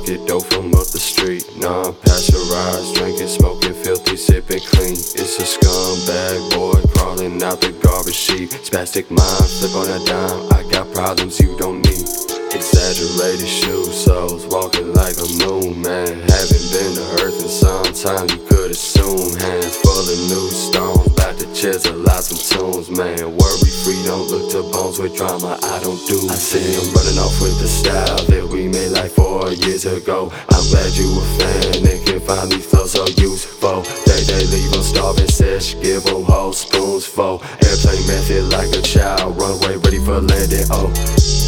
Pocket dope from up the street, non-pasteurized, drinking, smoking, filthy, sipping clean. It's a scumbag boy crawling out the garbage sheet. Spastic mind, flip on a dime. I got problems you don't need. Exaggerated shoe soles, walking like a moon man. Haven't been to earth in some time, you could assume. Hands full of new stones, about to chisel out some tunes, man. Worry free, don't look to bones with drama, I don't do. I see him running off with the style that we made like 4 years ago. I'm glad you a fan and can find these flows so useful. They leave them starving, sesh, give them whole spoons full. Airplane method like a child, runway ready for landing, oh.